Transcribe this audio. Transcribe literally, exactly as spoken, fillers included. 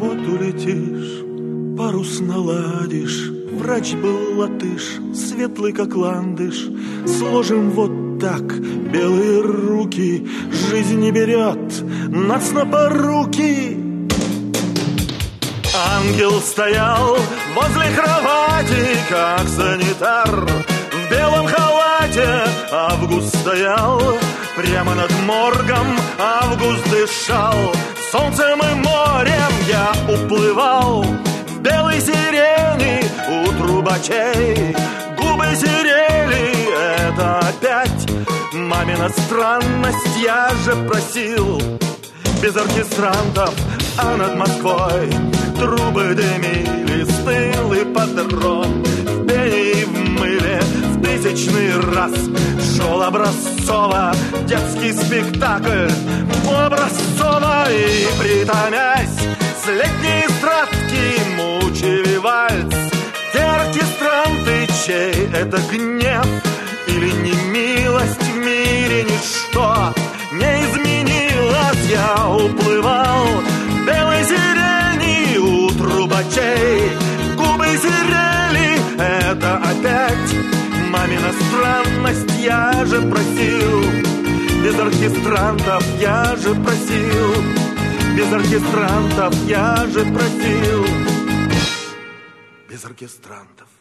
вот улетишь, парус наладишь. Врач был латыш, светлый как ландыш. Сложим вот так белые руки. Жизнь не берет нас на поруки. Ангел стоял возле кровати, как санитар в белом халате. Август стоял прямо над моргом, Август дышал солнцем и морем. Я уплывал в белой сирени у трубачей. Губы серели, это опять мамина странность. Я же просил без оркестрантов, а над Москвой трубы дымили, стыл ипподром. В пене и в мыле в тысячный раз шел Образцова детский спектакль. У Образцова и притомясь с летней эстрадки мучили вальс. Те оркестранты, чей это гнев или немилость, в мире ничто не изменилось. Я уплывал в белой сирени у трубачей. Губы серели, это опять мамина странность. Я же просил без оркестрантов, я же просил без оркестрантов, я же просил без оркестрантов.